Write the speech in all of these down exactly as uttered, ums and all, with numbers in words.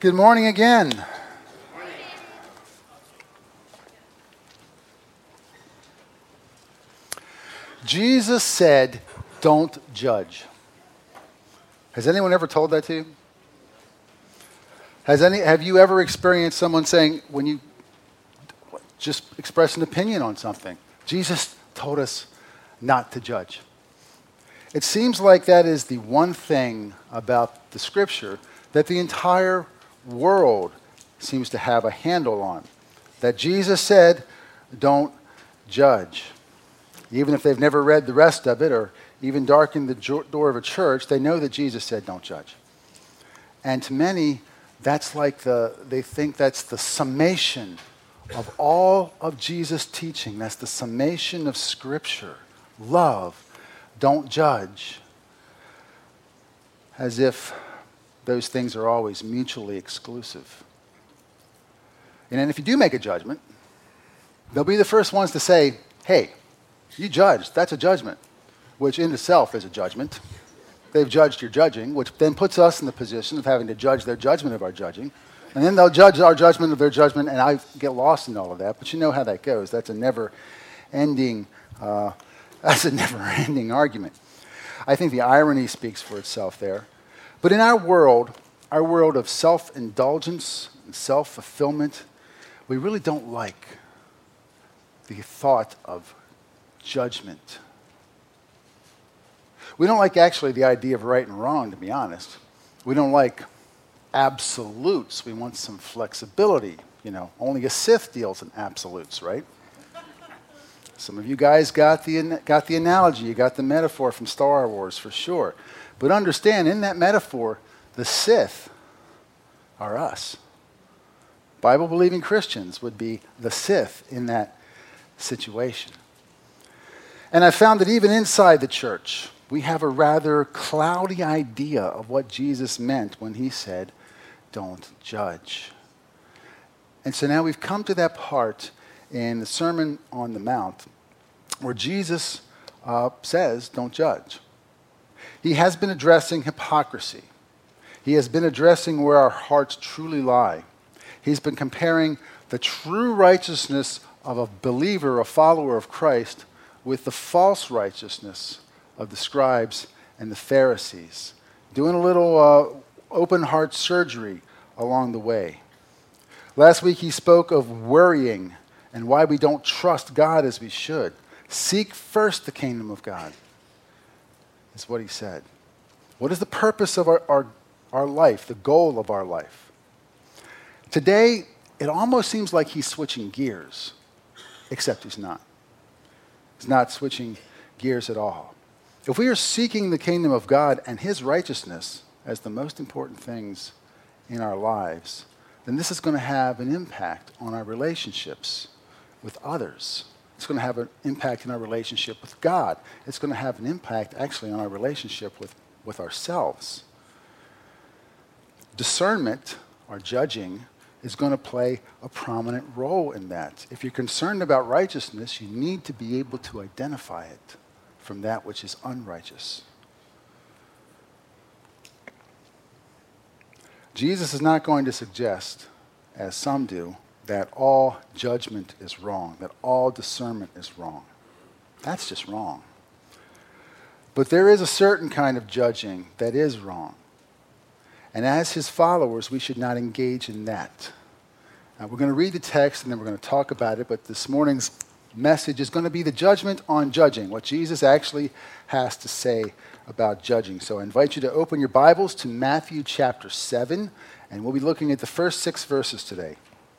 Good morning again. Jesus said, don't judge. Has anyone ever told that to you? Has any, have you ever experienced someone saying, when you just express an opinion on something, Jesus told us not to judge? It seems like that is the one thing about the Scripture that the entire world seems to have a handle on. That Jesus said, don't judge. Even if they've never read the rest of it or even darkened the jo- door of a church, they know that Jesus said, don't judge. And to many, that's like the, they think that's the summation of all of Jesus' teaching. That's the summation of Scripture. Love, don't judge. As if those things are always mutually exclusive. And then if you do make a judgment, they'll be the first ones to say, hey, you judged. That's a judgment, which in itself is a judgment. They've judged your judging, which then puts us in the position of having to judge their judgment of our judging. And then they'll judge our judgment of their judgment, and I get lost in all of that. But you know how that goes. That's a never-ending, uh, that's a never-ending argument. I think the irony speaks for itself there. But in our world, our world of self-indulgence and self-fulfillment, we really don't like the thought of judgment. We don't like actually the idea of right and wrong, to be honest. We don't like absolutes. We want some flexibility. You know, only a Sith deals in absolutes, right? Some of you guys got the got the analogy. You got the metaphor from Star Wars for sure. But understand, in that metaphor, the Sith are us. Bible-believing Christians would be the Sith in that situation. And I found that even inside the church, we have a rather cloudy idea of what Jesus meant when he said, don't judge. And so now we've come to that part in the Sermon on the Mount where Jesus uh, says, don't judge. He has been addressing hypocrisy. He has been addressing where our hearts truly lie. He's been comparing the true righteousness of a believer, a follower of Christ, with the false righteousness of the scribes and the Pharisees, doing a little uh, open heart surgery along the way. Last week he spoke of worrying and why we don't trust God as we should. Seek first the kingdom of God, is what he said. What is the purpose of our, our, our life, the goal of our life? Today, it almost seems like he's switching gears, except he's not. He's not switching gears at all. If we are seeking the kingdom of God and his righteousness as the most important things in our lives, then this is going to have an impact on our relationships with others. It's going to have an impact in our relationship with God. It's going to have an impact, actually, on our relationship with, with ourselves. Discernment, or judging, is going to play a prominent role in that. If you're concerned about righteousness, you need to be able to identify it from that which is unrighteous. Jesus is not going to suggest, as some do, that all judgment is wrong, that all discernment is wrong. That's just wrong. But there is a certain kind of judging that is wrong. And as his followers, we should not engage in that. Now, we're going to read the text and then we're going to talk about it, but this morning's message is going to be the judgment on judging, what Jesus actually has to say about judging. So I invite you to open your Bibles to Matthew chapter seven, and we'll be looking at the first six verses today.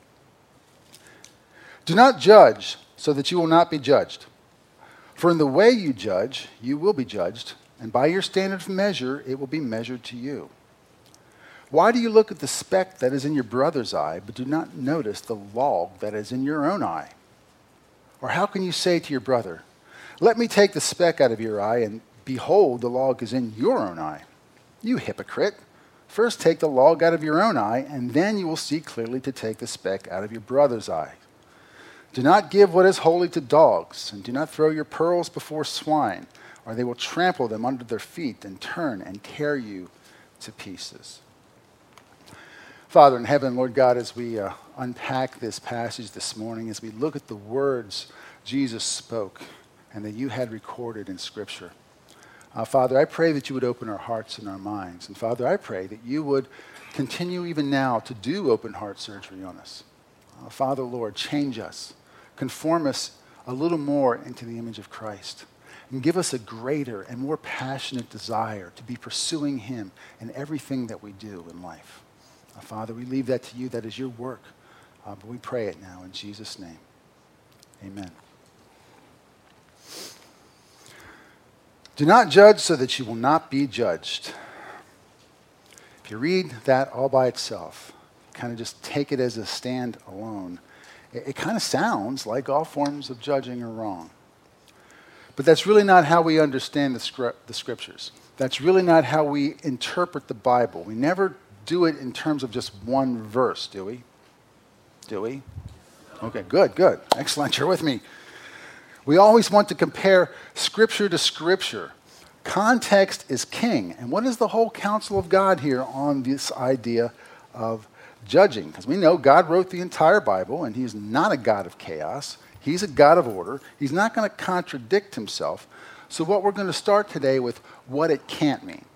Do not judge so that you will not be judged. For in the way you judge, you will be judged, and by your standard of measure, it will be measured to you. Why do you look at the speck that is in your brother's eye, but do not notice the log that is in your own eye? Or how can you say to your brother, let me take the speck out of your eye, and behold, the log is in your own eye? You hypocrite! First take the log out of your own eye, and then you will see clearly to take the speck out of your brother's eye. Do not give what is holy to dogs, and do not throw your pearls before swine, or they will trample them under their feet and turn and tear you to pieces. Father in heaven, Lord God, as we uh, unpack this passage this morning, as we look at the words Jesus spoke and that you had recorded in Scripture, uh, Father, I pray that you would open our hearts and our minds. And Father, I pray that you would continue even now to do open heart surgery on us. Uh, Father, Lord, change us, conform us a little more into the image of Christ, and give us a greater and more passionate desire to be pursuing him in everything that we do in life. Uh, Father, we leave that to you. That is your work. Uh, but we pray it now in Jesus' name. Amen. Do not judge so that you will not be judged. If you read that all by itself, kind of just take it as a stand alone, it, it kind of sounds like all forms of judging are wrong. But that's really not how we understand the, script, the scriptures. That's really not how we interpret the Bible. We never do it in terms of just one verse, do we? Do we? Okay, good, good. Excellent, you're with me. We always want to compare Scripture to Scripture. Context is king. And what is the whole counsel of God here on this idea of judging? Because we know God wrote the entire Bible, and he's not a God of chaos. He's a God of order. He's not going to contradict himself. So what we're going to start today with what it can't mean.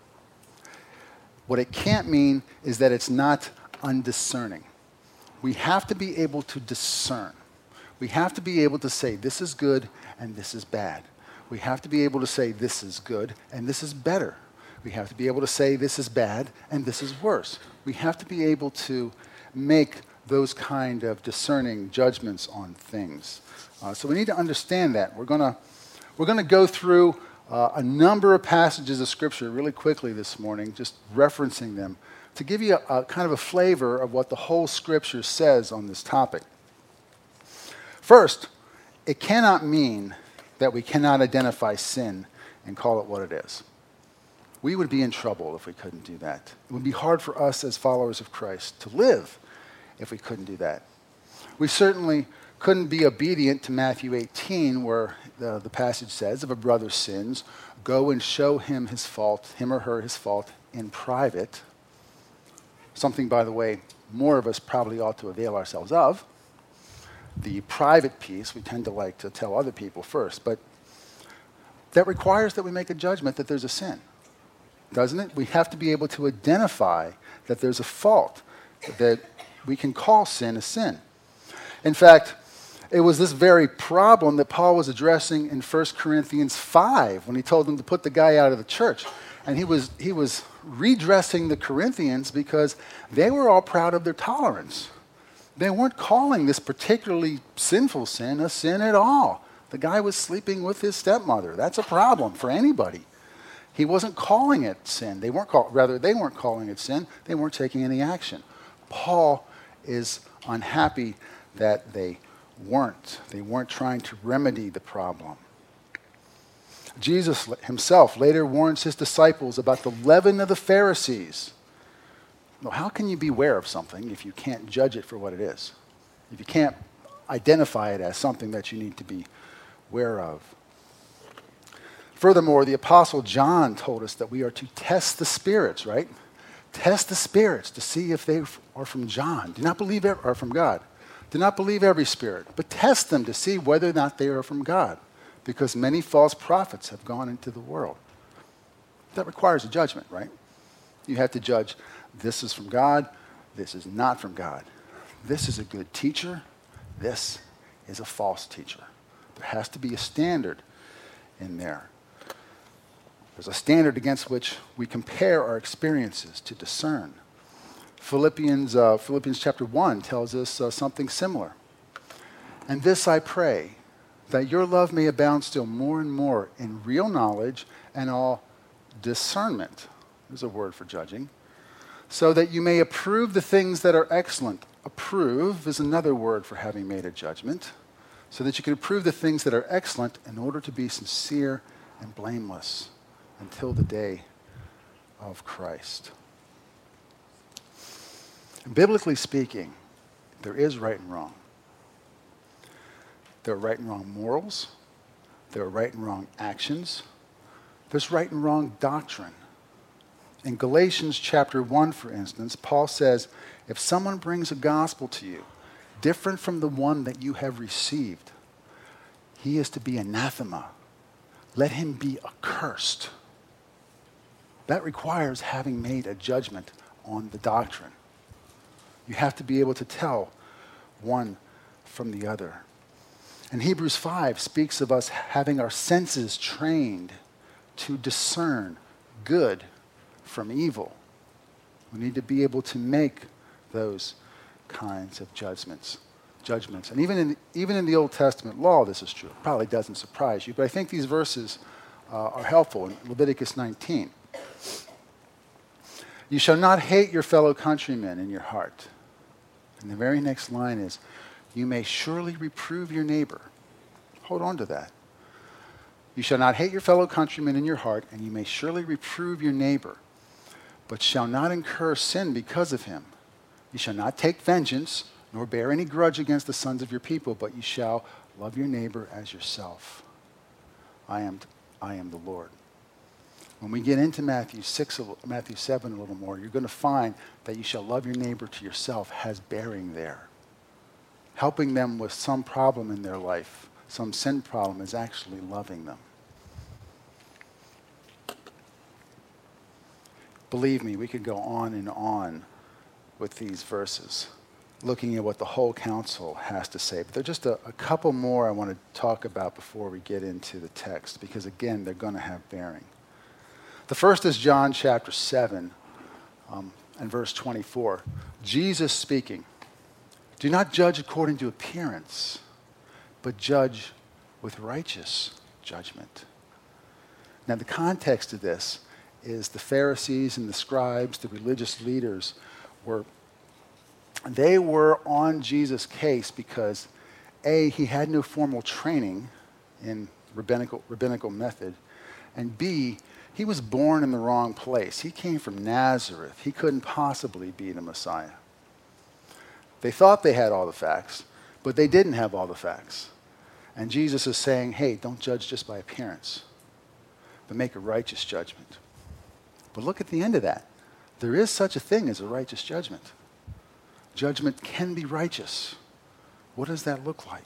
What it can't mean is that it's not undiscerning. We have to be able to discern. We have to be able to say this is good and this is bad. We have to be able to say this is good and this is better. We have to be able to say this is bad and this is worse. We have to be able to make those kind of discerning judgments on things. Uh, so we need to understand that. We're going to we're going to go through uh, a number of passages of Scripture really quickly this morning, just referencing them, to give you a, a kind of a flavor of what the whole Scripture says on this topic. First, it cannot mean that we cannot identify sin and call it what it is. We would be in trouble if we couldn't do that. It would be hard for us as followers of Christ to live if we couldn't do that. We certainly couldn't be obedient to Matthew eighteen, where the, the passage says, if a brother sins, go and show him his fault, him or her his fault, in private. Something, by the way, more of us probably ought to avail ourselves of. The private piece, we tend to like to tell other people first, but that requires that we make a judgment that there's a sin, doesn't it? We have to be able to identify that there's a fault, that we can call sin a sin. In fact, it was this very problem that Paul was addressing in First Corinthians five when he told them to put the guy out of the church. And he was, he was redressing the Corinthians because they were all proud of their tolerance. They weren't calling this particularly sinful sin a sin at all. The guy was sleeping with his stepmother. That's a problem for anybody. He wasn't calling it sin. They weren't call, rather, they weren't calling it sin. They weren't taking any action. Paul is unhappy that they weren't. They weren't trying to remedy the problem. Jesus himself later warns his disciples about the leaven of the Pharisees. Well, how can you beware of something if you can't judge it for what it is? If you can't identify it as something that you need to be aware of? Furthermore, the Apostle John told us that we are to test the spirits, right? Test the spirits to see if they are from John. Do not believe or from God. Do not believe every spirit, but test them to see whether or not they are from God, because many false prophets have gone into the world. That requires a judgment, right? You have to judge, this is from God, this is not from God. This is a good teacher, this is a false teacher. There has to be a standard in there. There's a standard against which we compare our experiences to discern. Philippians, uh, Philippians chapter one tells us uh, something similar. And this I pray, that your love may abound still more and more in real knowledge and all discernment. There's a word for judging. So that you may approve the things that are excellent. Approve is another word for having made a judgment. So that you can approve the things that are excellent in order to be sincere and blameless until the day of Christ. Biblically speaking, there is right and wrong. There are right and wrong morals. There are right and wrong actions. There's right and wrong doctrine. In Galatians chapter one, for instance, Paul says, if someone brings a gospel to you different from the one that you have received, he is to be anathema. Let him be accursed. That requires having made a judgment on the doctrine. You have to be able to tell one from the other. And Hebrews five speaks of us having our senses trained to discern good from evil. We need to be able to make those kinds of judgments. Judgments. And even in, even in the Old Testament law, this is true. It probably doesn't surprise you, but I think these verses uh, are helpful in Leviticus nineteen. You shall not hate your fellow countrymen in your heart. And the very next line is, you may surely reprove your neighbor. Hold on to that. You shall not hate your fellow countrymen in your heart, and you may surely reprove your neighbor, but shall not incur sin because of him. You shall not take vengeance, nor bear any grudge against the sons of your people, but you shall love your neighbor as yourself. I am, I am the Lord. When we get into Matthew six, Matthew seven a little more, you're going to find that you shall love your neighbor to yourself has bearing there. Helping them with some problem in their life, some sin problem, is actually loving them. Believe me, we could go on and on with these verses, looking at what the whole council has to say. But there are just a, a couple more I want to talk about before we get into the text, because again, they're going to have bearing. The first is John chapter seven um, and verse twenty-four. Jesus speaking, do not judge according to appearance, but judge with righteous judgment. Now, the context of this is the Pharisees and the scribes, the religious leaders, were they were on Jesus' case because, A, he had no formal training in rabbinical, rabbinical method, and B, he was born in the wrong place. He came from Nazareth. He couldn't possibly be the Messiah. They thought they had all the facts, but they didn't have all the facts. And Jesus is saying, hey, don't judge just by appearance, but make a righteous judgment. But look at the end of that. There is such a thing as a righteous judgment. Judgment can be righteous. What does that look like?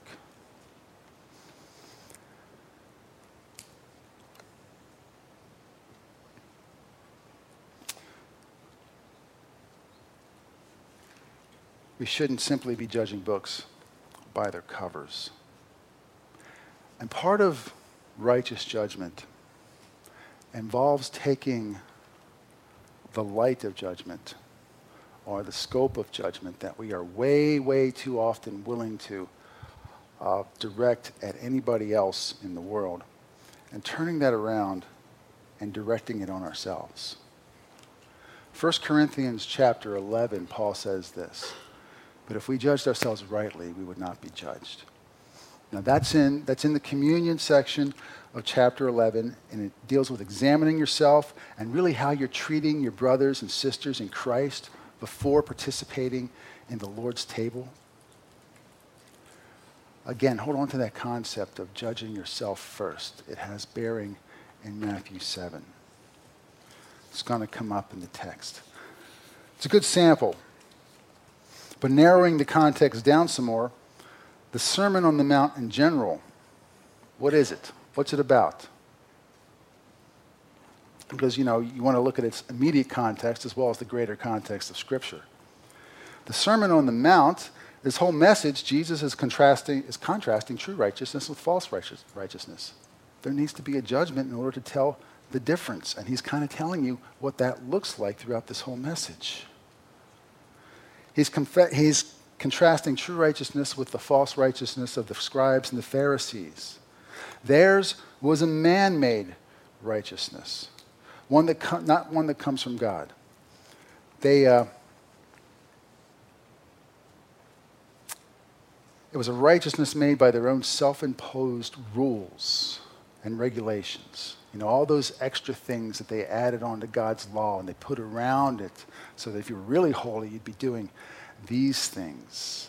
We shouldn't simply be judging books by their covers. And part of righteous judgment involves taking the light of judgment or the scope of judgment that we are way, way too often willing to uh, direct at anybody else in the world, and turning that around and directing it on ourselves. First Corinthians chapter eleven, Paul says this, but if we judged ourselves rightly, we would not be judged. Now that's in, that's in the communion section of chapter eleven, and it deals with examining yourself and really how you're treating your brothers and sisters in Christ before participating in the Lord's table. Again, hold on to that concept of judging yourself first. It has bearing in Matthew seven. It's going to come up in the text. It's a good sample. But narrowing the context down some more, the Sermon on the Mount in general, what is it? What's it about? Because, you know, you want to look at its immediate context as well as the greater context of Scripture. The Sermon on the Mount, this whole message, Jesus is contrasting, is contrasting true righteousness with false righteous, righteousness. There needs to be a judgment in order to tell the difference. And he's kind of telling you what that looks like throughout this whole message. He's, conf- he's contrasting true righteousness with the false righteousness of the scribes and the Pharisees. Theirs was a man-made righteousness, one that com- not one that comes from God. They, uh, it was a righteousness made by their own self-imposed rules and regulations. You know, all those extra things that they added onto God's law and they put around it so that if you were really holy, you'd be doing these things.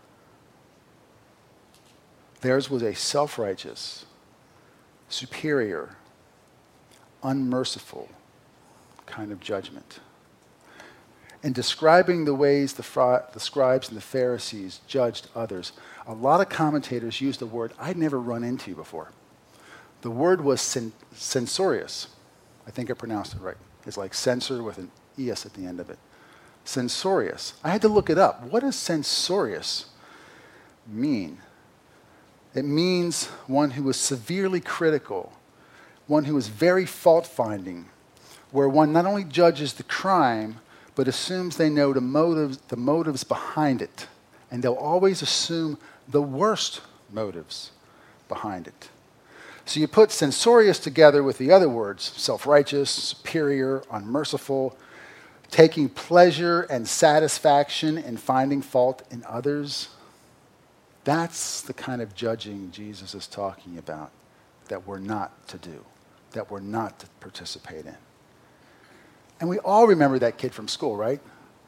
Theirs was a self-righteous, superior, unmerciful, kind of judgment. In describing the ways the, fri- the scribes and the Pharisees judged others, a lot of commentators used a word I'd never run into before. The word was sen- censorious. I think I pronounced it right. It's like censor with an es at the end of it. Censorious. I had to look it up. What does censorious mean? It means one who is severely critical, one who is very fault-finding, where one not only judges the crime, but assumes they know the motives, the motives behind it. And they'll always assume the worst motives behind it. So you put censorious together with the other words, self-righteous, superior, unmerciful, taking pleasure and satisfaction in finding fault in others. That's the kind of judging Jesus is talking about that we're not to do, that we're not to participate in. And we all remember that kid from school, right?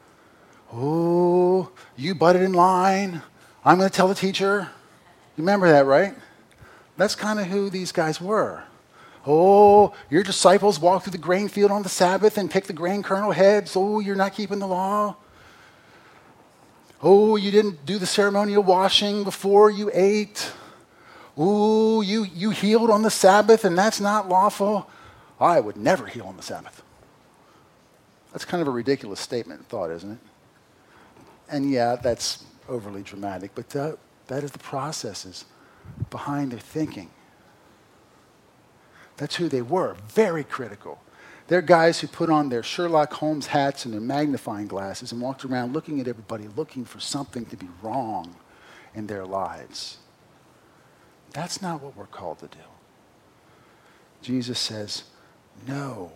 Oh, you butted in line. I'm going to tell the teacher. You remember that, right? That's kind of who these guys were. Oh, your disciples walked through the grain field on the Sabbath and picked the grain kernel heads. Oh, you're not keeping the law. Oh, you didn't do the ceremonial washing before you ate. Oh, you, you healed on the Sabbath and that's not lawful. I would never heal on the Sabbath. That's kind of a ridiculous statement and thought, isn't it? And yeah, that's overly dramatic, but that, that is the processes behind their thinking. That's who they were, very critical. They're guys who put on their Sherlock Holmes hats and their magnifying glasses and walked around looking at everybody, looking for something to be wrong in their lives. That's not what we're called to do. Jesus says, no.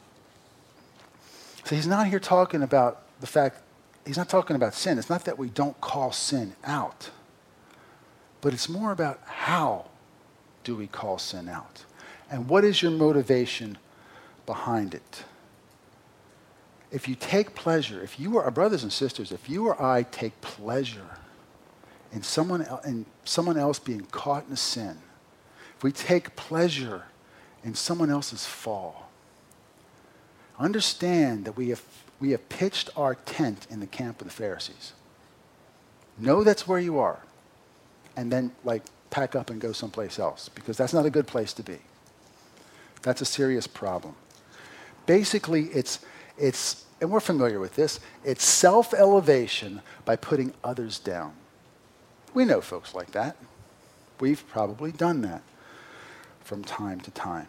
So he's not here talking about the fact, he's not talking about sin. It's not that we don't call sin out, but it's more about how do we call sin out? And what is your motivation behind it? If you take pleasure, if you are, our brothers and sisters, if you or I take pleasure in someone, in someone else being caught in a sin, if we take pleasure in someone else's fall, understand that we have, we have pitched our tent in the camp of the Pharisees. Know that's where you are. And then, like, pack up and go someplace else, because that's not a good place to be. That's a serious problem. Basically, it's, it's, and we're familiar with this, it's self-elevation by putting others down. We know folks like that. We've probably done that from time to time.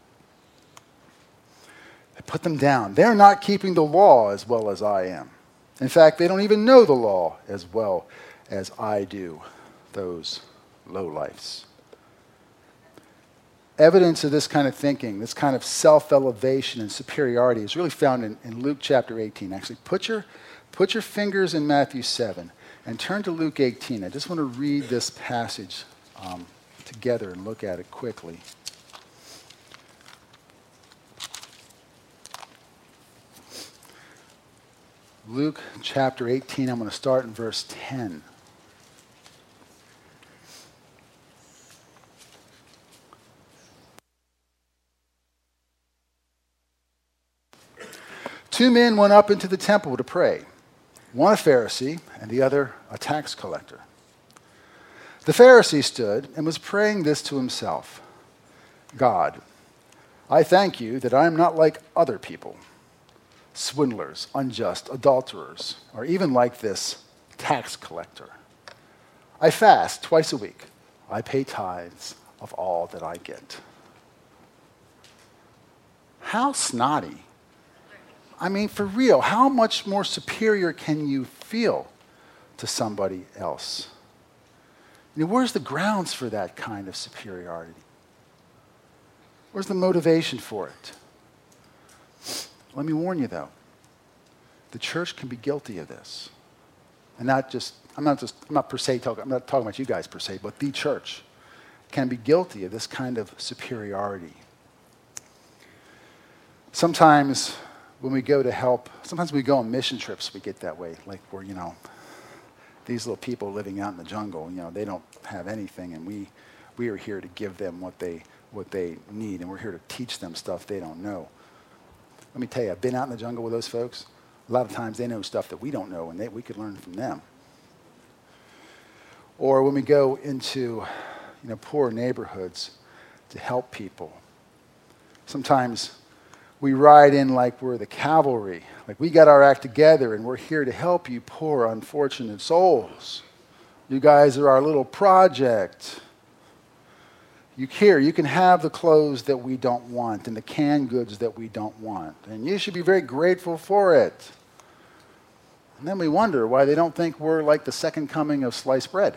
I put them down. They're not keeping the law as well as I am. In fact, they don't even know the law as well as I do, those lowlifes. Evidence of this kind of thinking, this kind of self-elevation and superiority is really found in, in Luke chapter eighteen. Actually, put your, put your fingers in Matthew seven and turn to Luke eighteen. I just want to read this passage um, together and look at it quickly. Luke chapter eighteen, I'm going to start in verse ten. Two men went up into the temple to pray, one a Pharisee and the other a tax collector. The Pharisee stood and was praying this to himself: God, I thank you that I am not like other people, swindlers, unjust, adulterers, or even like this tax collector. I fast twice a week. I pay tithes of all that I get. How snotty. I mean, for real, how much more superior can you feel to somebody else? I mean, where's the grounds for that kind of superiority? Where's the motivation for it? Let me warn you, though. The church can be guilty of this. And not just, I'm not just, I'm not per se talking, I'm not talking about you guys per se, but the church can be guilty of this kind of superiority. Sometimes when we go to help, sometimes we go on mission trips, we get that way. Like we're, you know, these little people living out in the jungle, you know, they don't have anything, and we, we are here to give them what they, what they need, and we're here to teach them stuff they don't know. Let me tell you, I've been out in the jungle with those folks. A lot of times they know stuff that we don't know, and they, we could learn from them. Or when we go into, you know, poor neighborhoods to help people, sometimes we ride in like we're the cavalry, like we got our act together and we're here to help you poor, unfortunate souls. You guys are our little project. You here, you can have the clothes that we don't want and the canned goods that we don't want, and you should be very grateful for it. And then we wonder why they don't think we're like the second coming of sliced bread.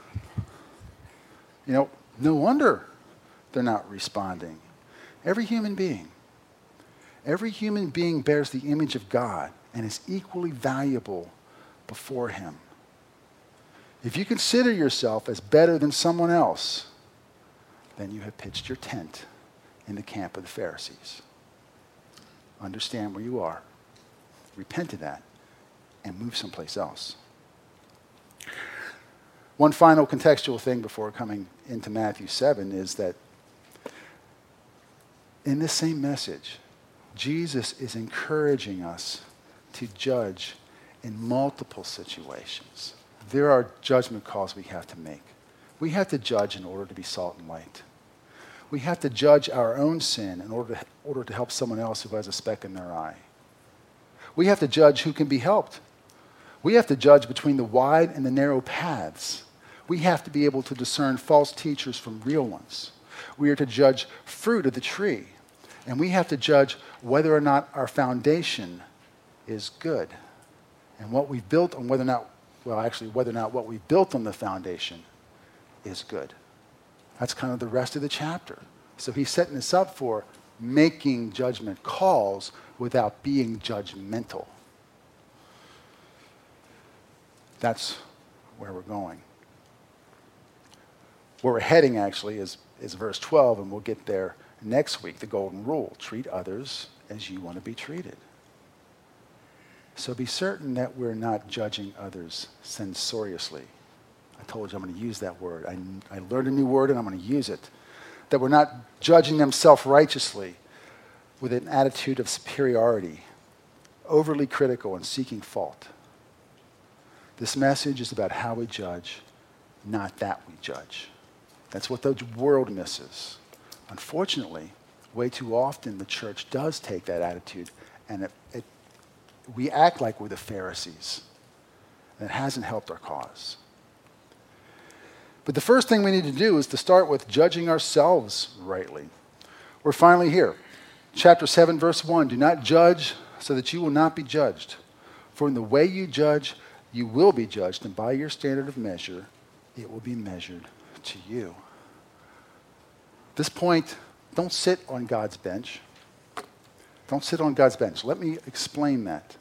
You know, no wonder they're not responding. Every human being, every human being bears the image of God and is equally valuable before him. If you consider yourself as better than someone else, then you have pitched your tent in the camp of the Pharisees. Understand where you are, repent of that, and move someplace else. One final contextual thing before coming into Matthew seven is that in this same message, Jesus is encouraging us to judge in multiple situations. There are judgment calls we have to make. We have to judge in order to be salt and light. We have to judge our own sin in order to, order to help someone else who has a speck in their eye. We have to judge who can be helped. We have to judge between the wide and the narrow paths. We have to be able to discern false teachers from real ones. We are to judge fruit of the tree. And we have to judge whether or not our foundation is good. And what we've built on whether or not, well, actually, whether or not what we've built on the foundation is good. That's kind of the rest of the chapter. So he's setting us up for making judgment calls without being judgmental. That's where we're going. Where we're heading, actually, is, is verse twelve, and we'll get there next week, the golden rule. Treat others as you want to be treated. So be certain that we're not judging others censoriously. I told you I'm going to use that word. I, I learned a new word, and I'm going to use it. That we're not judging them self-righteously with an attitude of superiority, overly critical and seeking fault. This message is about how we judge, not that we judge. That's what the world misses. Unfortunately, way too often the church does take that attitude, and it, it, we act like we're the Pharisees. And it hasn't helped our cause. But the first thing we need to do is to start with judging ourselves rightly. We're finally here. Chapter seven, verse one, do not judge so that you will not be judged. For in the way you judge, you will be judged, and by your standard of measure, it will be measured to you. At this point, don't sit on God's bench. Don't sit on God's bench. Let me explain that.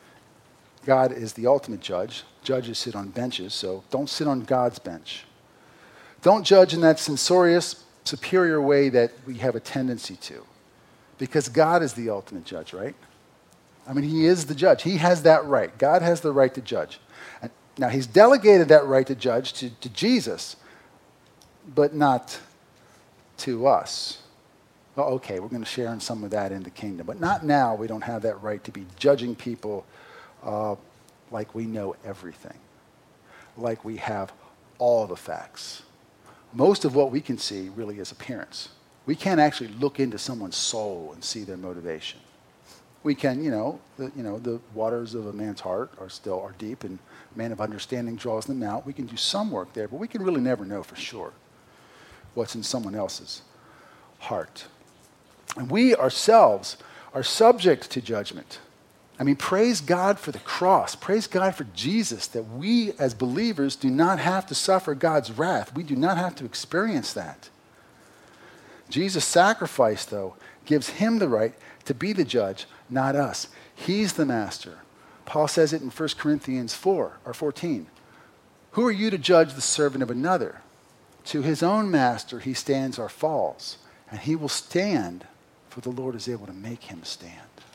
God is the ultimate judge. Judges sit on benches, so don't sit on God's bench. Don't judge in that censorious, superior way that we have a tendency to. Because God is the ultimate judge, right? I mean, he is the judge. He has that right. God has the right to judge. And now, he's delegated that right to judge to, to Jesus, but not to us. Well, okay, we're going to share in some of that in the kingdom, but not now. We don't have that right to be judging people uh, like we know everything, like we have all the facts. Most of what we can see really is appearance. We can't actually look into someone's soul and see their motivation. We can, you know, the, you know, the waters of a man's heart are still are deep, and a man of understanding draws them out. We can do some work there, but we can really never know for sure what's in someone else's heart. And we ourselves are subject to judgment. I mean, praise God for the cross. Praise God for Jesus, that we as believers do not have to suffer God's wrath. We do not have to experience that. Jesus' sacrifice, though, gives him the right to be the judge, not us. He's the master. Paul says it in First Corinthians four or fourteen. Who are you to judge the servant of another? To his own master he stands or falls, and he will stand, for the Lord is able to make him stand.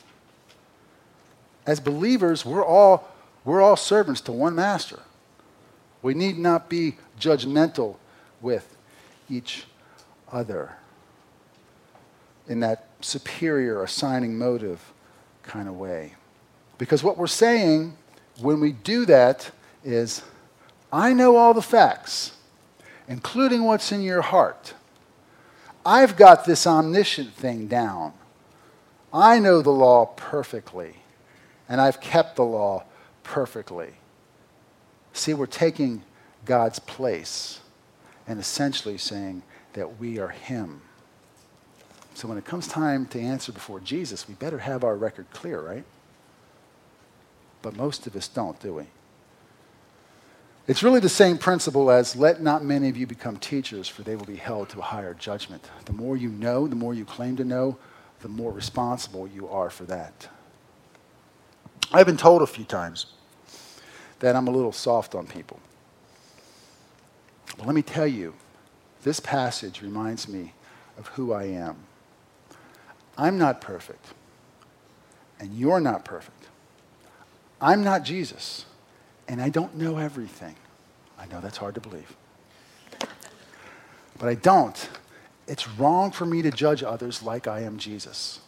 As believers, we're all, we're all servants to one master. We need not be judgmental with each other in that superior assigning motive kind of way. Because what we're saying when we do that is, I know all the facts, including what's in your heart. I've got this omniscient thing down. I know the law perfectly, and I've kept the law perfectly. See, we're taking God's place and essentially saying that we are him. So when it comes time to answer before Jesus, we better have our record clear, right? But most of us don't, do we? It's really the same principle as let not many of you become teachers, for they will be held to a higher judgment. The more you know, the more you claim to know, the more responsible you are for that. I've been told a few times that I'm a little soft on people. But let me tell you, this passage reminds me of who I am. I'm not perfect, and you're not perfect. I'm not Jesus, and I don't know everything. I know that's hard to believe. But I don't. It's wrong for me to judge others like I am Jesus.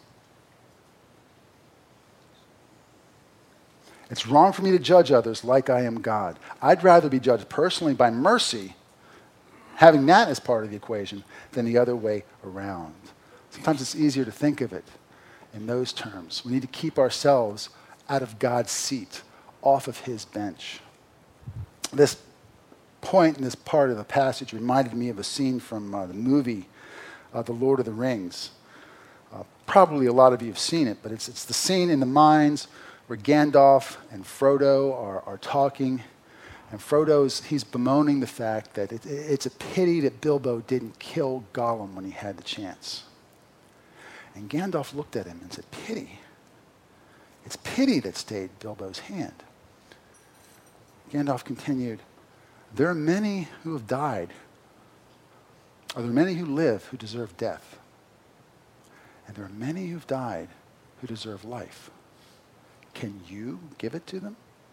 It's wrong for me to judge others like I am God. I'd rather be judged personally by mercy, having that as part of the equation, than the other way around. Sometimes it's easier to think of it in those terms. We need to keep ourselves out of God's seat, off of his bench. This point in this part of the passage reminded me of a scene from uh, the movie uh, The Lord of the Rings. Uh, probably a lot of you have seen it, but it's, it's the scene in the mines where Gandalf and Frodo are, are talking. And Frodo's, he's bemoaning the fact that it, it's a pity that Bilbo didn't kill Gollum when he had the chance. And Gandalf looked at him and said, pity? It's pity that stayed Bilbo's hand. Gandalf continued, there are many who have died. Are there many who live who deserve death? And there are many who've died who deserve life. Can you give it to them?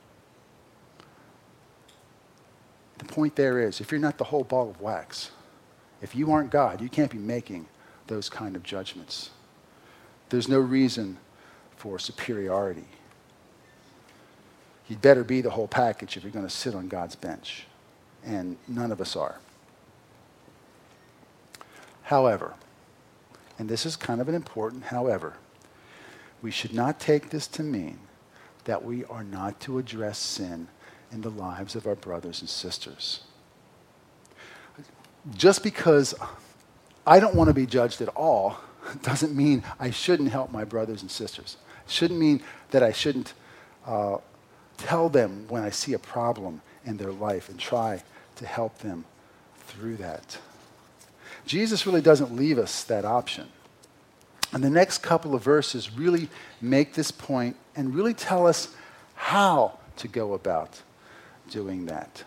The point there is, if you're not the whole ball of wax, if you aren't God, you can't be making those kind of judgments. There's no reason for superiority. You'd better be the whole package if you're going to sit on God's bench. And none of us are. However, and this is kind of an important however, we should not take this to mean that we are not to address sin in the lives of our brothers and sisters. Just because I don't want to be judged at all doesn't mean I shouldn't help my brothers and sisters. It shouldn't mean that I shouldn't uh, tell them when I see a problem in their life and try to help them through that. Jesus really doesn't leave us that option. And the next couple of verses really make this point and really tell us how to go about doing that.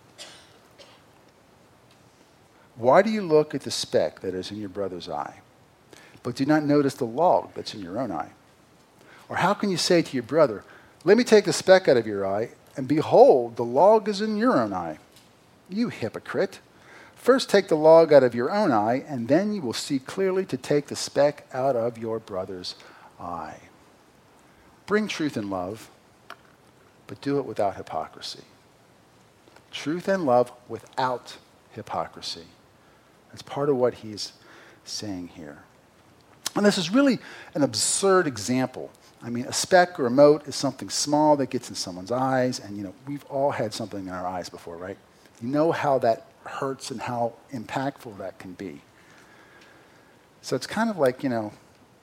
Why do you look at the speck that is in your brother's eye, but do not notice the log that's in your own eye? Or how can you say to your brother, let me take the speck out of your eye, and behold, the log is in your own eye? You hypocrite. First take the log out of your own eye, and then you will see clearly to take the speck out of your brother's eye. Bring truth and love, but do it without hypocrisy. Truth and love without hypocrisy. That's part of what he's saying here. And this is really an absurd example. I mean, a speck or a mote is something small that gets in someone's eyes, and you know, we've all had something in our eyes before, right? You know how that hurts and how impactful that can be. So it's kind of like, you know,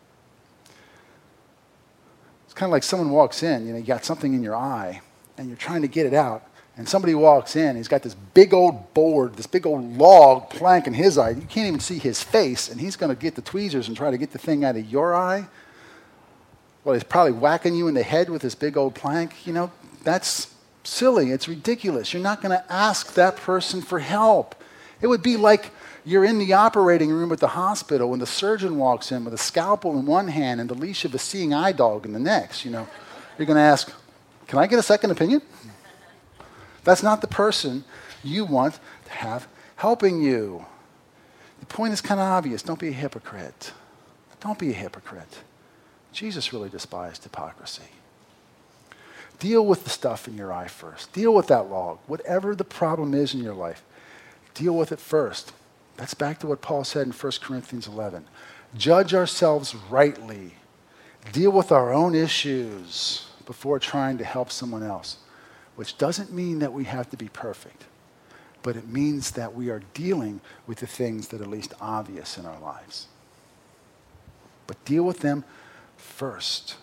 it's kind of like someone walks in, you know, you got something in your eye, and you're trying to get it out, and somebody walks in, he's got this big old board, this big old log plank in his eye. You can't even see his face, and he's going to get the tweezers and try to get the thing out of your eye. Well, he's probably whacking you in the head with this big old plank. You know, that's silly. It's ridiculous. You're not going to ask that person for help. It would be like you're in the operating room at the hospital when the surgeon walks in with a scalpel in one hand and the leash of a seeing eye dog in the next. You know, you're going to ask, can I get a second opinion? That's not the person you want to have helping you. The point is kind of obvious. Don't be a hypocrite. Don't be a hypocrite. Jesus really despised hypocrisy. Deal with the stuff in your eye first. Deal with that log. Whatever the problem is in your life, deal with it first. That's back to what Paul said in First Corinthians eleven. Judge ourselves rightly. Deal with our own issues before trying to help someone else, which doesn't mean that we have to be perfect, but it means that we are dealing with the things that are least obvious in our lives. But deal with them first.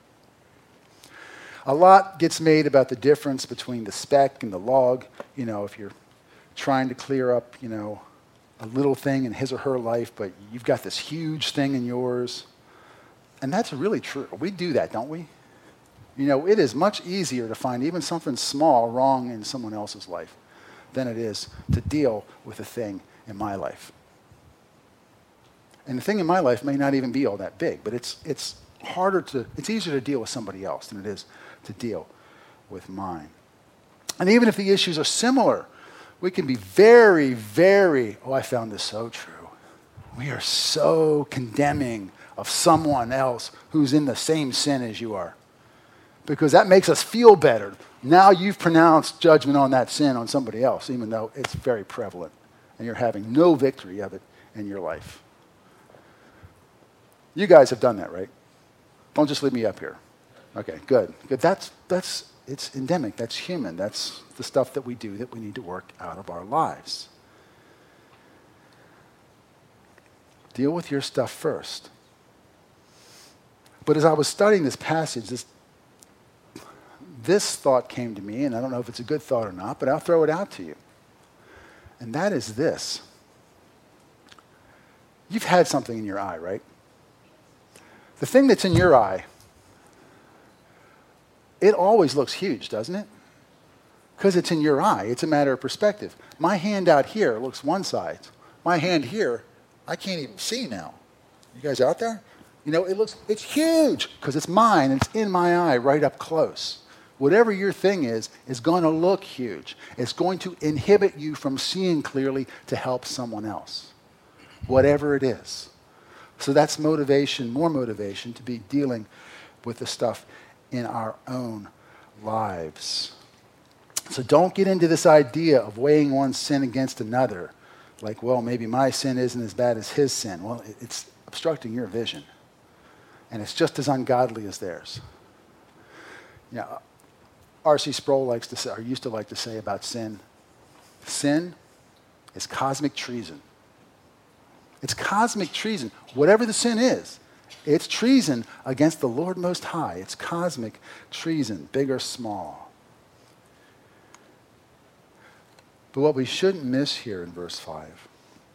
A lot gets made about the difference between the speck and the log. You know, if you're trying to clear up, you know, a little thing in his or her life, but you've got this huge thing in yours. And that's really true. We do that, don't we? You know, it is much easier to find even something small wrong in someone else's life than it is to deal with a thing in my life. And the thing in my life may not even be all that big, but it's it's harder to, it's easier to deal with somebody else than it is to deal with mine. And even if the issues are similar, we can be very, very, oh, I found this so true. We are so condemning of someone else who's in the same sin as you are, because that makes us feel better. Now you've pronounced judgment on that sin on somebody else, even though it's very prevalent, and you're having no victory of it in your life. You guys have done that, right? Don't just leave me up here. Okay, good. Good. That's, that's, it's endemic. That's human. That's the stuff that we do that we need to work out of our lives. Deal with your stuff first. But as I was studying this passage, this, this thought came to me, and I don't know if it's a good thought or not, but I'll throw it out to you. And that is this. You've had something in your eye, right? The thing that's in your eye, it always looks huge, doesn't it? Because it's in your eye. It's a matter of perspective. My hand out here looks one side. My hand here, I can't even see now. You guys out there? You know, it looks, it's huge because it's mine and it's in my eye right up close. Whatever your thing is, is going to look huge. It's going to inhibit you from seeing clearly to help someone else. Whatever it is. So that's motivation, more motivation to be dealing with the stuff in our own lives. So don't get into this idea of weighing one sin against another. Like, well, maybe my sin isn't as bad as his sin. Well, it's obstructing your vision. And it's just as ungodly as theirs. You know, R C Sproul likes to say, or used to like to say about sin, sin is cosmic treason. It's cosmic treason. Whatever the sin is, it's treason against the Lord Most High. It's cosmic treason, big or small. But what we shouldn't miss here in verse five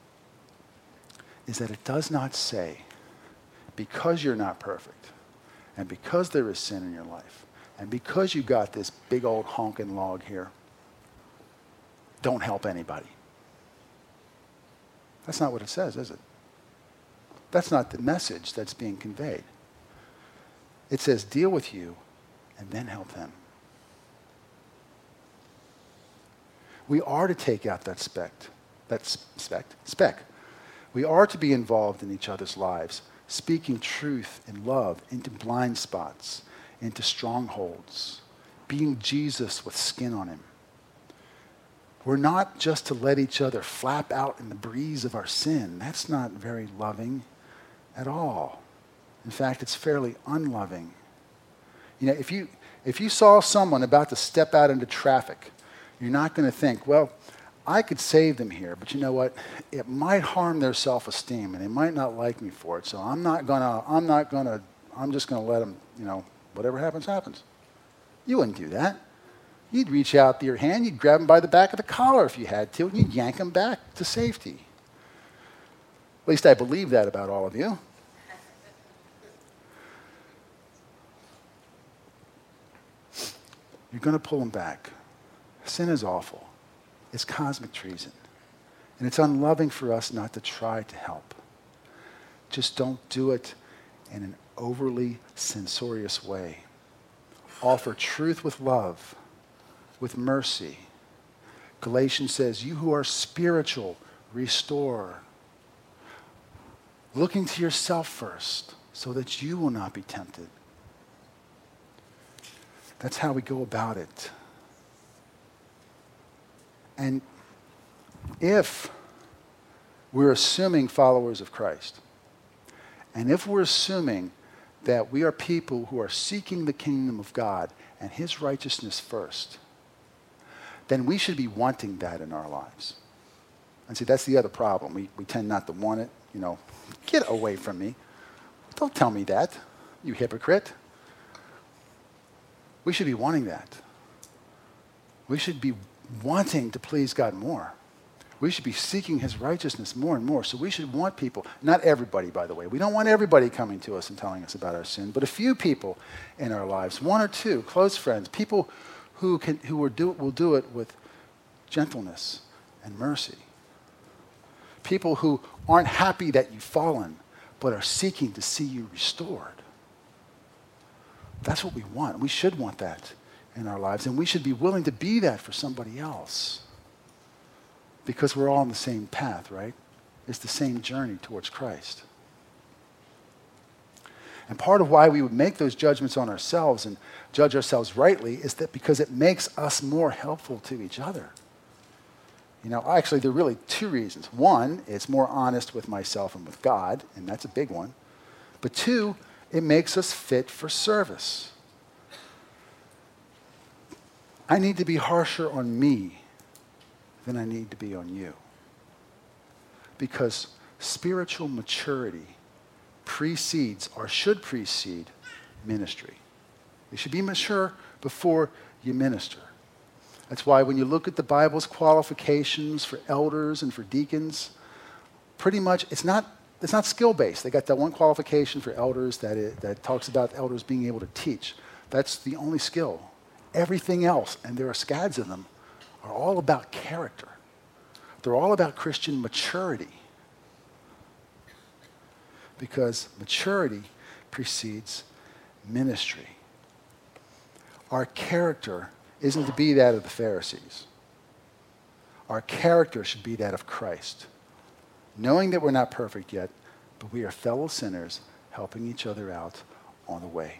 is that it does not say, because you're not perfect, and because there is sin in your life, and because you got this big old honking log here, don't help anybody. That's not what it says, is it? That's not the message that's being conveyed. It says, deal with you and then help them. We are to take out that speck, that speck, speck. We are to be involved in each other's lives, speaking truth and love into blind spots, into strongholds, being Jesus with skin on him. We're not just to let each other flap out in the breeze of our sin. That's not very loving at all. In fact, it's fairly unloving. You know, if you if you saw someone about to step out into traffic, you're not going to think, well, I could save them here, but you know what? It might harm their self-esteem, and they might not like me for it. So I'm not gonna. I'm not gonna. I'm just going to let them. You know, whatever happens, happens. You wouldn't do that. You'd reach out your hand, you'd grab them by the back of the collar if you had to, and you'd yank them back to safety. At least I believe that about all of you. You're going to pull them back. Sin is awful. It's cosmic treason. And it's unloving for us not to try to help. Just don't do it in an overly censorious way. Offer truth with love, with mercy. Galatians says, you who are spiritual, restore. Looking to yourself first. so that you will not be tempted. That's how we go about it. And if we're assuming followers of Christ, and if we're assuming that we are people who are seeking the kingdom of God and his righteousness first, then we should be wanting that in our lives. And see, that's the other problem. We, we tend not to want it. You know, get away from me. Don't tell me that, you hypocrite. We should be wanting that. We should be wanting to please God more. We should be seeking his righteousness more and more. So we should want people, not everybody, by the way. We don't want everybody coming to us and telling us about our sin, but a few people in our lives, one or two, close friends, people who can who will do, will do it with gentleness and mercy. People who aren't happy that you've fallen, but are seeking to see you restored. That's what we want. We should want that in our lives, and we should be willing to be that for somebody else. Because we're all on the same path, right? It's the same journey towards Christ. And part of why we would make those judgments on ourselves and judge ourselves rightly is that because it makes us more helpful to each other. You know, actually, there are really two reasons. One, it's more honest with myself and with God, and that's a big one. But two, it makes us fit for service. I need to be harsher on me than I need to be on you. Because spiritual maturity precedes or should precede ministry. You should be mature before you minister. That's why when you look at the Bible's qualifications for elders and for deacons, pretty much it's not it's not skill-based. They got that one qualification for elders that it, that talks about elders being able to teach. That's the only skill. Everything else, and there are scads of them, are all about character. They're all about Christian maturity. Because maturity precedes ministry. Our character isn't to be that of the Pharisees. Our character should be that of Christ. Knowing that we're not perfect yet, but we are fellow sinners helping each other out on the way.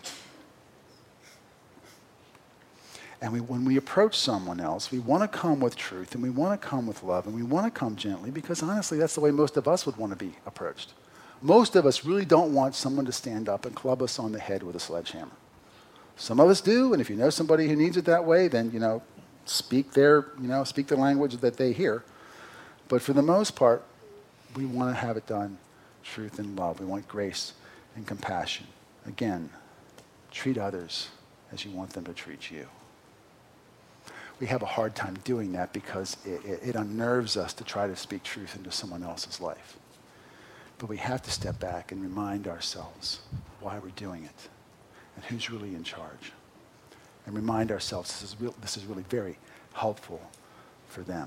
And we, when we approach someone else, we want to come with truth, and we want to come with love, and we want to come gently, because honestly, that's the way most of us would want to be approached. Most of us really don't want someone to stand up and club us on the head with a sledgehammer. Some of us do, and if you know somebody who needs it that way, then, you know, speak their, you know, speak the language that they hear. But for the most part, we want to have it done truth and love. We want grace and compassion. Again, treat others as you want them to treat you. We have a hard time doing that because it, it, it unnerves us to try to speak truth into someone else's life. But we have to step back and remind ourselves why we're doing it and who's really in charge. And remind ourselves this is, real, this is really very helpful for them.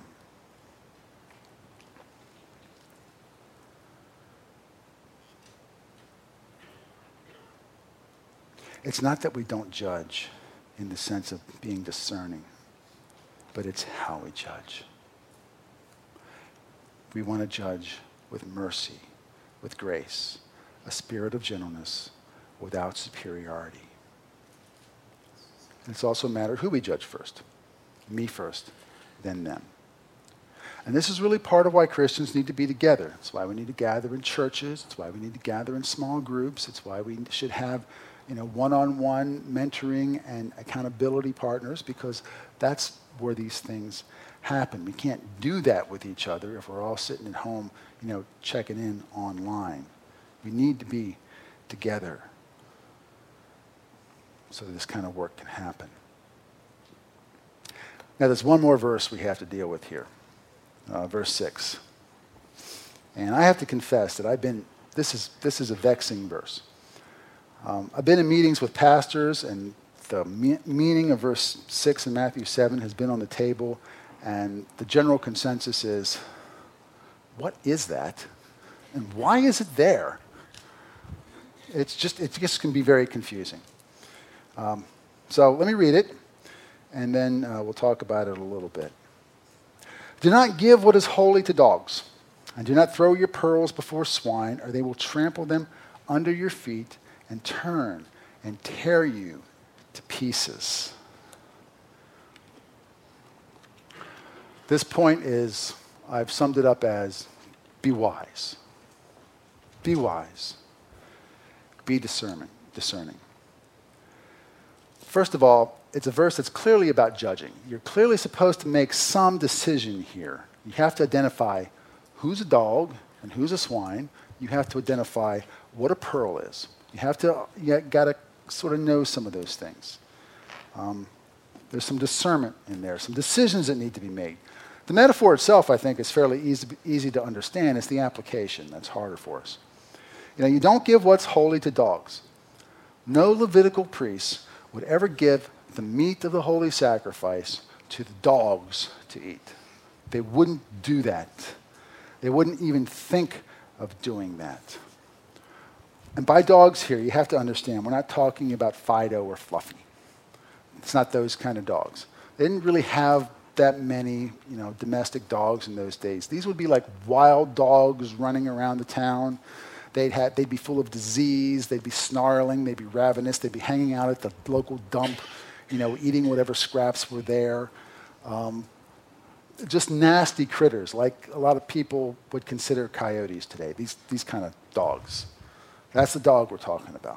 It's not that we don't judge in the sense of being discerning, but it's how we judge. We want to judge with mercy, with grace, a spirit of gentleness, without superiority. And it's also a matter who we judge first. Me first, then them. And this is really part of why Christians need to be together. It's why we need to gather in churches. It's why we need to gather in small groups. It's why we should have, you know, one-on-one mentoring and accountability partners, because that's where these things happen. We can't do that with each other if we're all sitting at home, you know, checking in online. We need to be together so that this kind of work can happen. Now, there's one more verse we have to deal with here, uh, verse six. And I have to confess that I've been, this is, this is a vexing verse. Um, I've been in meetings with pastors, and the me- meaning of verse six in Matthew seven has been on the table, and the general consensus is, what is that? And why is it there? It's just, it just can be very confusing. Um, so let me read it, and then uh, we'll talk about it a little bit. Do not give what is holy to dogs, and do not throw your pearls before swine, or they will trample them under your feet and turn and tear you to pieces. This point is, I've summed it up as, be wise. Be wise. Be discerning. discerning. First of all, it's a verse that's clearly about judging. You're clearly supposed to make some decision here. You have to identify who's a dog and who's a swine. You have to identify what a pearl is. You have to, you got to sort of know some of those things. Um, there's some discernment in there, some decisions that need to be made. The metaphor itself, I think, is fairly easy, easy to understand. It's the application that's harder for us. You know, you don't give what's holy to dogs. No Levitical priest would ever give the meat of the holy sacrifice to the dogs to eat. They wouldn't do that. They wouldn't even think of doing that. And by dogs here, you have to understand, we're not talking about Fido or Fluffy. It's not those kind of dogs. They didn't really have that many, you know, domestic dogs in those days. These would be like wild dogs running around the town. They'd, have, they'd be full of disease. They'd be snarling. They'd be ravenous. They'd be hanging out at the local dump, you know, eating whatever scraps were there. Um, just nasty critters, like a lot of people would consider coyotes today, these, these kind of dogs. That's the dog we're talking about.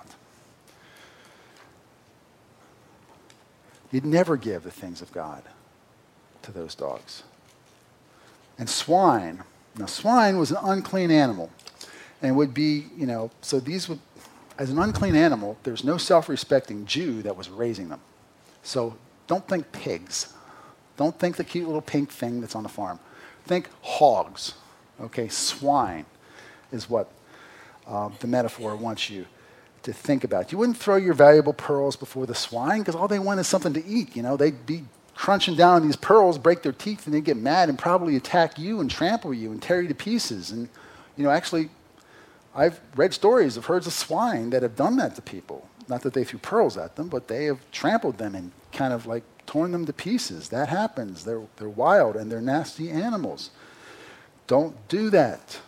You'd never give the things of God to those dogs. And swine, now swine was an unclean animal and would be, you know, so these would, as an unclean animal, there's no self-respecting Jew that was raising them. So don't think pigs. Don't think the cute little pink thing that's on the farm. Think hogs, okay? Swine is what uh, the metaphor wants you to think about. You wouldn't throw your valuable pearls before the swine because all they want is something to eat, you know? They'd be crunching down on these pearls, break their teeth, and they'd get mad and probably attack you and trample you and tear you to pieces. And, you know, actually, I've read stories of herds of swine that have done that to people. Not that they threw pearls at them, but they have trampled them and kind of like torn them to pieces. That happens. They're, they're wild and they're nasty animals. Don't do that.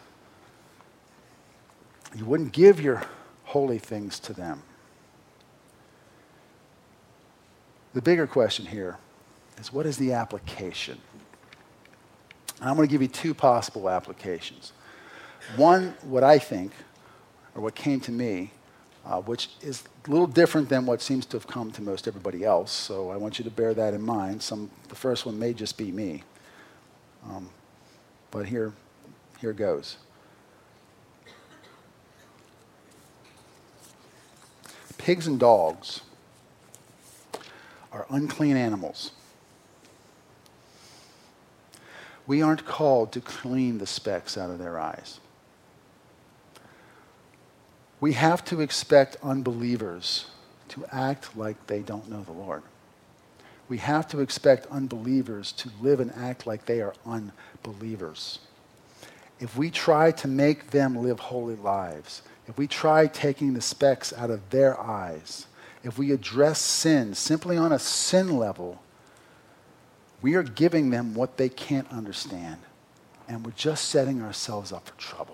You wouldn't give your holy things to them. The bigger question here is, what is the application? I'm going to give you two possible applications. One, what I think, or what came to me, uh, which is a little different than what seems to have come to most everybody else, so I want you to bear that in mind. Some, the first one may just be me. Um, but here, here goes. Pigs and dogs are unclean animals. We aren't called to clean the specks out of their eyes. We have to expect unbelievers to act like they don't know the Lord. We have to expect unbelievers to live and act like they are unbelievers. If we try to make them live holy lives, if we try taking the specks out of their eyes, if we address sin simply on a sin level, we are giving them what they can't understand, and we're just setting ourselves up for trouble.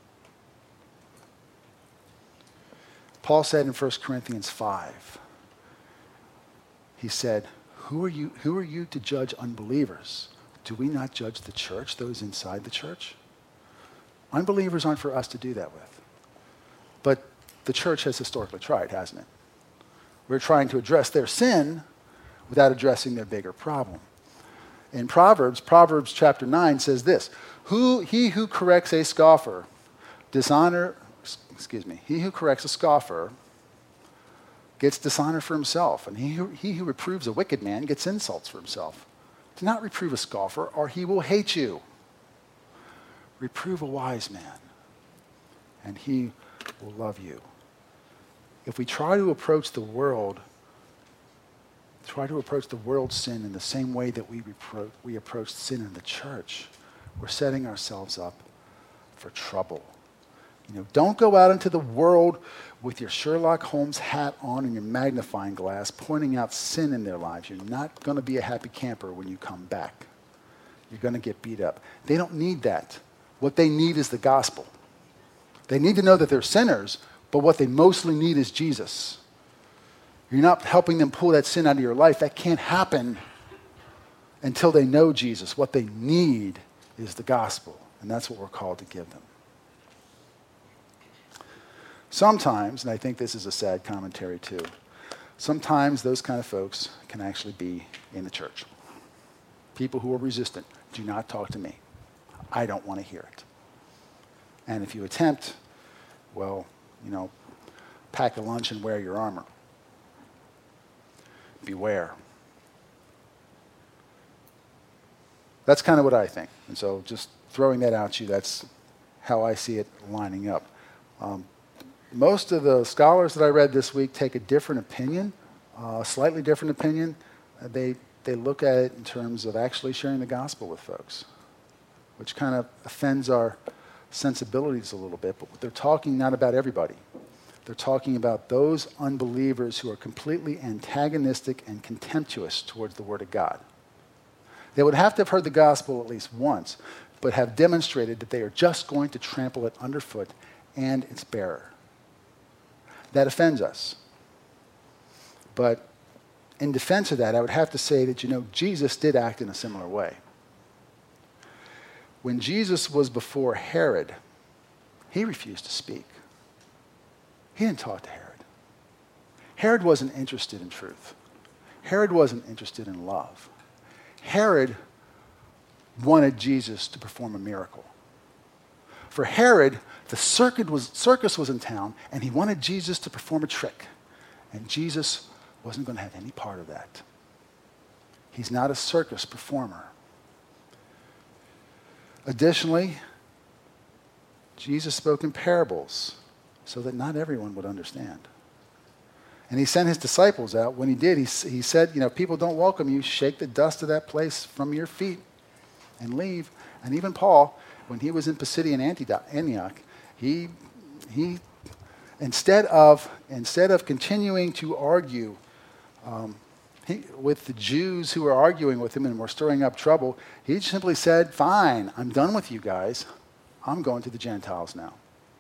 Paul said in First Corinthians five, he said, who are you, who are you to judge unbelievers? Do we not judge the church, those inside the church? Unbelievers aren't for us to do that with. But the church has historically tried, hasn't it? We're trying to address their sin without addressing their bigger problem. In Proverbs, Proverbs chapter nine says this, who, he who corrects a scoffer, dishonor, excuse me, he who corrects a scoffer gets dishonor for himself, and he who, he who reproves a wicked man gets insults for himself. Do not reprove a scoffer, or he will hate you. Reprove a wise man, and he will love you. If we try to approach the world, try to approach the world's sin in the same way that we, repro- we approach sin in the church, we're setting ourselves up for trouble. You know, don't go out into the world with your Sherlock Holmes hat on and your magnifying glass pointing out sin in their lives. You're not going to be a happy camper when you come back. You're going to get beat up. They don't need that. What they need is the gospel. They need to know that they're sinners, but what they mostly need is Jesus. You're not helping them pull that sin out of your life. That can't happen until they know Jesus. What they need is the gospel, and that's what we're called to give them. Sometimes, and I think this is a sad commentary too, sometimes those kind of folks can actually be in the church. People who are resistant. Do not talk to me. I don't want to hear it. And if you attempt, well, you know, pack a lunch and wear your armor. Beware. That's kind of what I think. And so just throwing that out to you, that's how I see it lining up. Um, most of the scholars that I read this week take a different opinion, a uh, slightly different opinion. Uh, they, they look at it in terms of actually sharing the gospel with folks, which kind of offends our sensibilities a little bit. But they're talking not about everybody. They're talking about those unbelievers who are completely antagonistic and contemptuous towards the Word of God. They would have to have heard the gospel at least once, but have demonstrated that they are just going to trample it underfoot and its bearer. That offends us. But in defense of that, I would have to say that, you know, Jesus did act in a similar way. When Jesus was before Herod, he refused to speak. He didn't talk to Herod. Herod wasn't interested in truth. Herod wasn't interested in love. Herod wanted Jesus to perform a miracle. For Herod, the circuit was, circus was in town, and he wanted Jesus to perform a trick. And Jesus wasn't going to have any part of that. He's not a circus performer. Additionally, Jesus spoke in parables so that not everyone would understand. And he sent his disciples out. When he did, he, he said, you know, people don't welcome you. Shake the dust of that place from your feet and leave. And even Paul, when he was in Pisidian Antioch, he, he instead of, instead of continuing to argue um, he, with the Jews who were arguing with him and were stirring up trouble, he simply said, fine, I'm done with you guys. I'm going to the Gentiles now.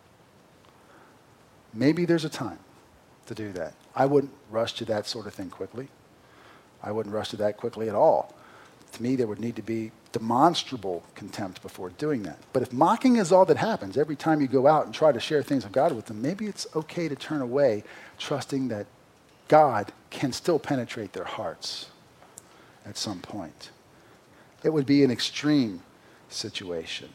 Maybe there's a time to do that. I wouldn't rush to that sort of thing quickly. I wouldn't rush to that quickly at all. To me, there would need to be demonstrable contempt before doing that. But if mocking is all that happens every time you go out and try to share things of God with them, maybe it's okay to turn away, trusting that God can still penetrate their hearts at some point. It would be an extreme situation.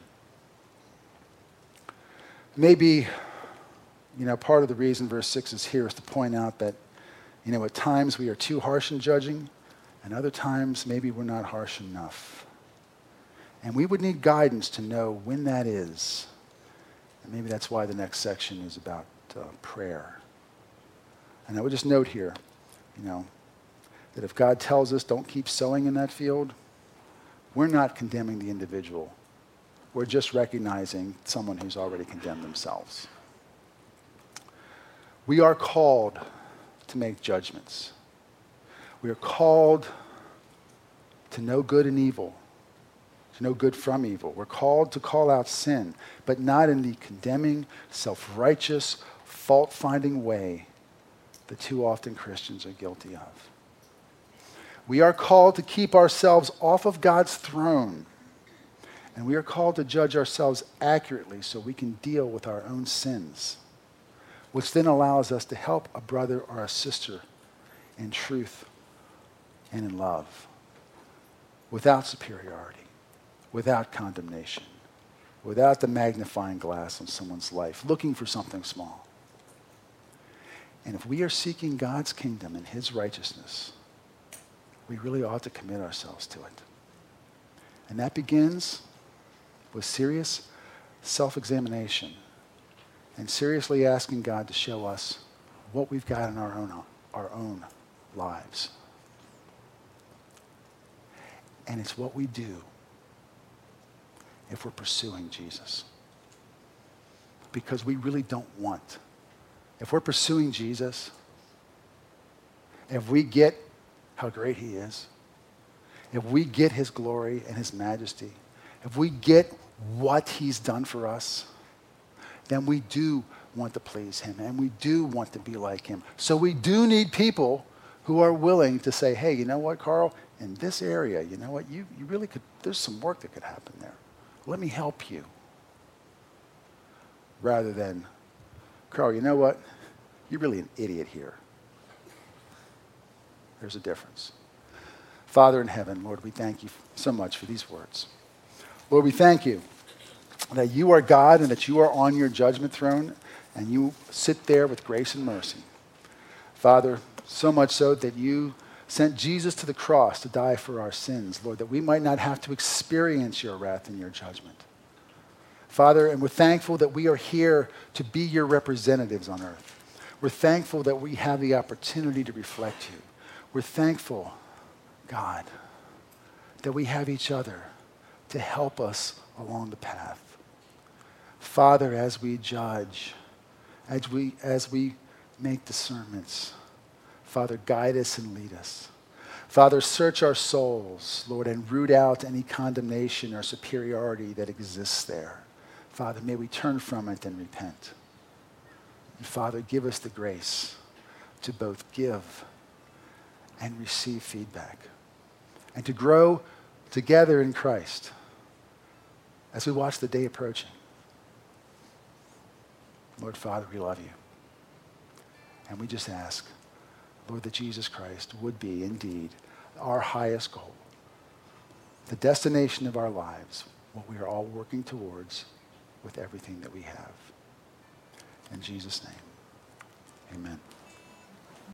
Maybe, you know, part of the reason verse six is here is to point out that, you know, at times we are too harsh in judging, and other times maybe we're not harsh enough. And we would need guidance to know when that is. And maybe that's why the next section is about uh, prayer. And I would just note here, you know, that if God tells us don't keep sowing in that field, we're not condemning the individual. We're just recognizing someone who's already condemned themselves. We are called to make judgments. We are called to know good and evil, to know good from evil. We're called to call out sin, but not in the condemning, self-righteous, fault-finding way that too often Christians are guilty of. We are called to keep ourselves off of God's throne, and we are called to judge ourselves accurately so we can deal with our own sins, which then allows us to help a brother or a sister in truth and in love, without superiority, without condemnation, without the magnifying glass on someone's life, looking for something small. And if we are seeking God's kingdom and his righteousness, we really ought to commit ourselves to it. And that begins with serious self-examination and seriously asking God to show us what we've got in our own, our own lives. And it's what we do if we're pursuing Jesus. Because we really don't want. If we're pursuing Jesus, if we get how great he is, if we get his glory and his majesty, if we get what he's done for us, then we do want to please him, and we do want to be like him. So we do need people who are willing to say, hey, you know what, Carl, in this area, you know what, you, you really could, there's some work that could happen there. Let me help you. Rather than, Carl, you know what, you're really an idiot here. There's a difference. Father in heaven, Lord, we thank you so much for these words. Lord, we thank you that you are God and that you are on your judgment throne and you sit there with grace and mercy. Father, so much so that you sent Jesus to the cross to die for our sins, Lord, that we might not have to experience your wrath and your judgment. Father, and we're thankful that we are here to be your representatives on earth. We're thankful that we have the opportunity to reflect you. We're thankful, God, that we have each other to help us along the path. Father, as we judge, as we, as we make discernments, Father, guide us and lead us. Father, search our souls, Lord, and root out any condemnation or superiority that exists there. Father, may we turn from it and repent. And Father, give us the grace to both give and receive feedback and to grow together in Christ as we watch the day approaching. Lord, Father, we love you. And we just ask, Lord, that Jesus Christ would be indeed our highest goal, the destination of our lives, what we are all working towards with everything that we have. In Jesus' name, amen.